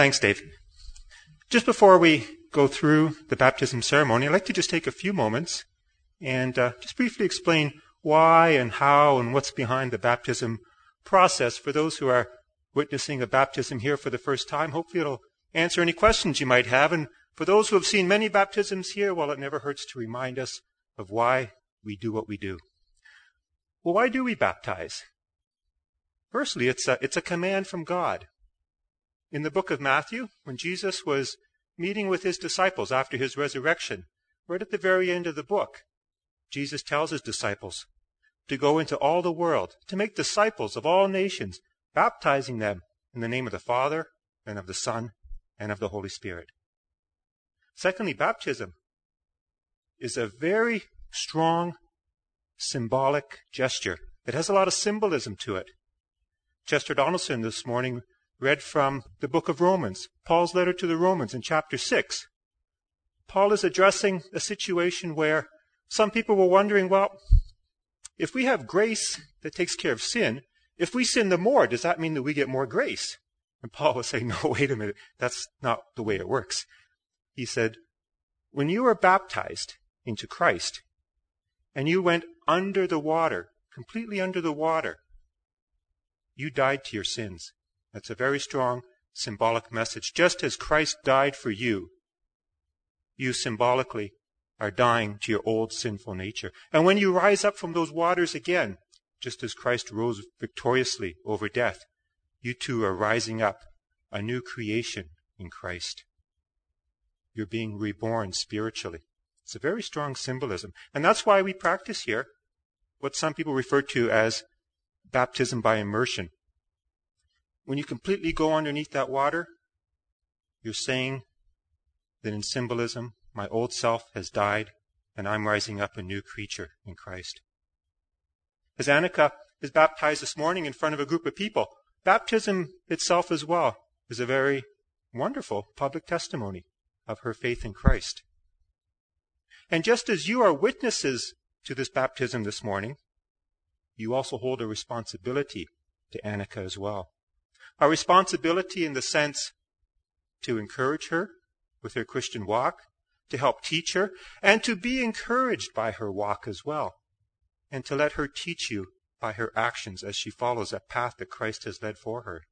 Thanks, Dave. Just before we go through the baptism ceremony, I'd like to just take a few moments and just briefly explain why and how and what's behind the baptism process for those who are witnessing a baptism here for the first time. Hopefully it'll answer any questions you might have. And for those who have seen many baptisms here, well, it never hurts to remind us of why we do what we do. Well, why do we baptize? Firstly, it's a command from God. In the book of Matthew, when Jesus was meeting with his disciples after his resurrection, right at the very end of the book, Jesus tells his disciples to go into all the world, to make disciples of all nations, baptizing them in the name of the Father and of the Son and of the Holy Spirit. Secondly, baptism is a very strong symbolic gesture. It has a lot of symbolism to it. Chester Donaldson this morning read from the book of Romans, Paul's letter to the Romans in chapter 6. Paul is addressing a situation where some people were wondering, well, if we have grace that takes care of sin, if we sin the more, does that mean that we get more grace? And Paul was saying, no, wait a minute, that's not the way it works. He said, when you were baptized into Christ, and you went under the water, completely under the water, you died to your sins. That's a very strong symbolic message. Just as Christ died for you, you symbolically are dying to your old sinful nature. And when you rise up from those waters again, just as Christ rose victoriously over death, you too are rising up, a new creation in Christ. You're being reborn spiritually. It's a very strong symbolism. And that's why we practice here what some people refer to as baptism by immersion. When you completely go underneath that water, you're saying that in symbolism, my old self has died and I'm rising up a new creature in Christ. As Annika is baptized this morning in front of a group of people, baptism itself as well is a very wonderful public testimony of her faith in Christ. And just as you are witnesses to this baptism this morning, you also hold a responsibility to Annika as well. A responsibility in the sense to encourage her with her Christian walk, to help teach her, and to be encouraged by her walk as well, and to let her teach you by her actions as she follows that path that Christ has led for her.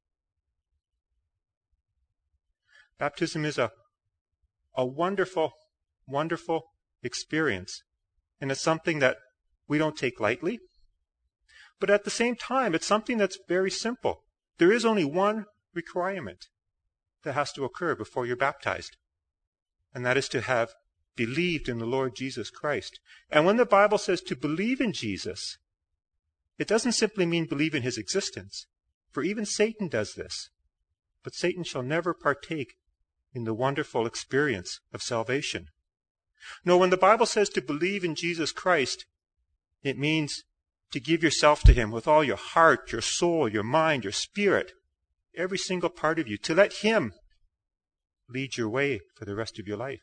Baptism is a wonderful, wonderful experience, and it's something that we don't take lightly. But at the same time, it's something that's very simple. There is only one requirement that has to occur before you're baptized, and that is to have believed in the Lord Jesus Christ. And when the Bible says to believe in Jesus, it doesn't simply mean believe in his existence, for even Satan does this. But Satan shall never partake in the wonderful experience of salvation. No, when the Bible says to believe in Jesus Christ, it means to give yourself to him with all your heart, your soul, your mind, your spirit, every single part of you, to let him lead your way for the rest of your life.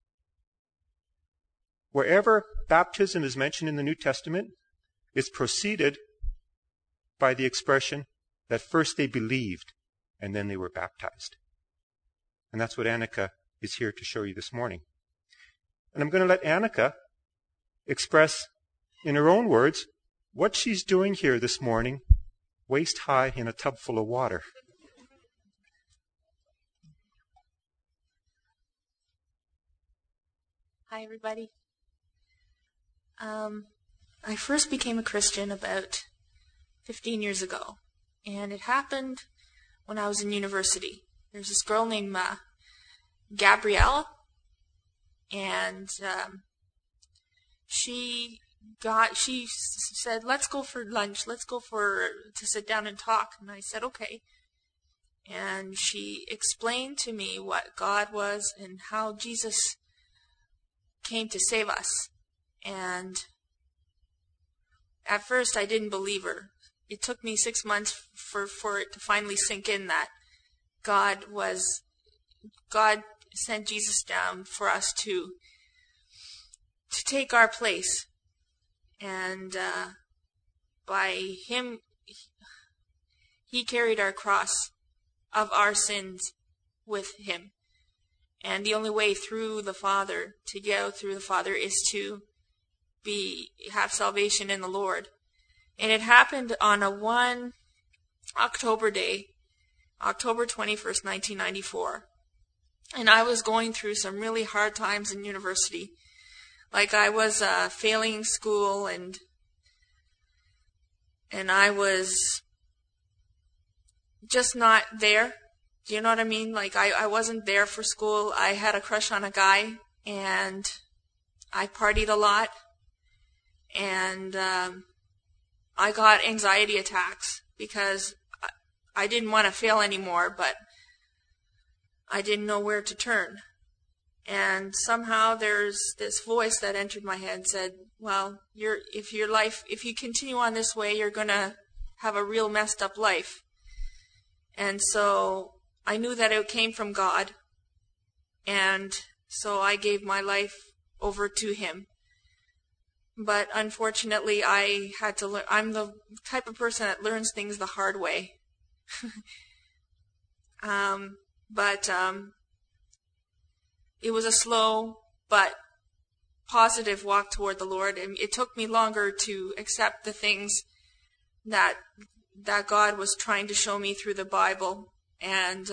Wherever baptism is mentioned in the New Testament, it's preceded by the expression that first they believed and then they were baptized. And that's what Annika is here to show you this morning. And I'm going to let Annika express in her own words what she's doing here this morning, waist high in a tub full of water. Hi, everybody. I first became a Christian about 15 years ago, and it happened when I was in university. There's this girl named Gabriella, and she said, let's go for lunch, to sit down and talk. And I said, okay. And she explained to me what God was and how Jesus came to save us. And at first I didn't believe her. It took me 6 months for it to finally sink in that God sent Jesus down for us to take our place. And by him, he carried our cross of our sins with him. And the only way through the Father, to go through the Father, is to have salvation in the Lord. And it happened on a one October day, October 21st, 1994. And I was going through some really hard times in university. Like I was failing school, and I was just not there. Do you know what I mean? Like I wasn't there for school. I had a crush on a guy, and I partied a lot, and I got anxiety attacks because I didn't want to fail anymore, but I didn't know where to turn. And somehow there's this voice that entered my head and said, well, if you continue on this way, you're going to have a real messed up life. And so I knew that it came from God. And so I gave my life over to him. But unfortunately, I had to learn. I'm the type of person that learns things the hard way. But it was a slow but positive walk toward the Lord. And it took me longer to accept the things that God was trying to show me through the Bible. And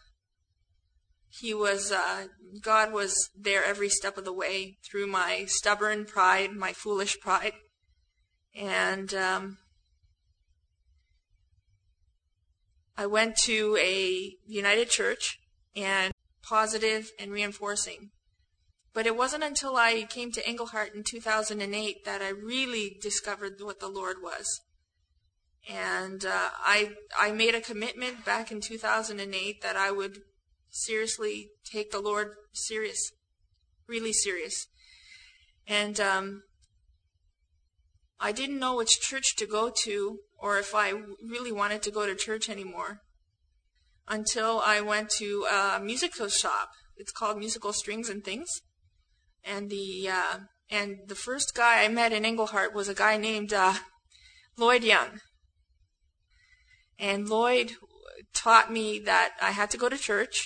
God was there every step of the way through my stubborn pride, my foolish pride. And I went to a United Church, and positive and reinforcing. But it wasn't until I came to Englehart in 2008 that I really discovered what the Lord was. And I made a commitment back in 2008 that I would seriously take the Lord serious, really serious. And I didn't know which church to go to, or if I really wanted to go to church anymore, until I went to a musical shop. It's called Musical Strings and Things. And the first guy I met in Englehart was a guy named Lloyd Young. And Lloyd taught me that I had to go to church.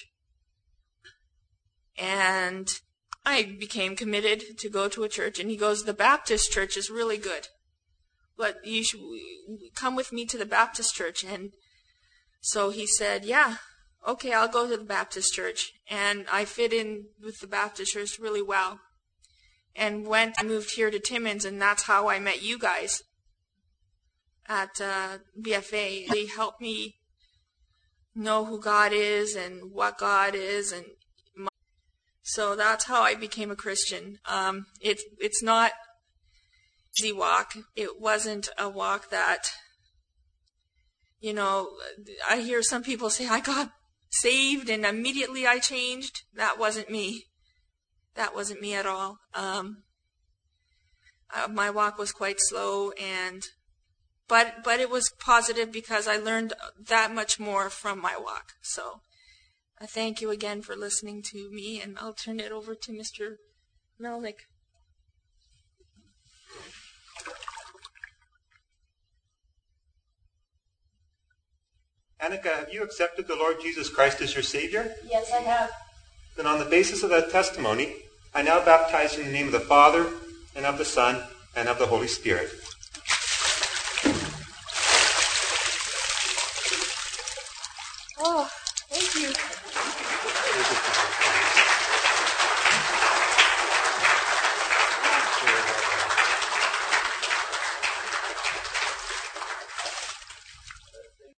And I became committed to go to a church. And he goes, the Baptist church is really good, but you should come with me to the Baptist church. And so he said, yeah, okay, I'll go to the Baptist church. And I fit in with the Baptist church really well. And I moved here to Timmins, and that's how I met you guys at BFA. They helped me know who God is and what God is. And so that's how I became a Christian. It's not an easy walk. It wasn't a walk that, I hear some people say, I got saved and immediately I changed. That wasn't me. That wasn't me at all. My walk was quite slow, but it was positive because I learned that much more from my walk. So I thank you again for listening to me, and I'll turn it over to Mr. Melnick. Annika, have you accepted the Lord Jesus Christ as your Savior? Yes, I have. Then on the basis of that testimony, I now baptize you in the name of the Father, and of the Son, and of the Holy Spirit. Oh, thank you.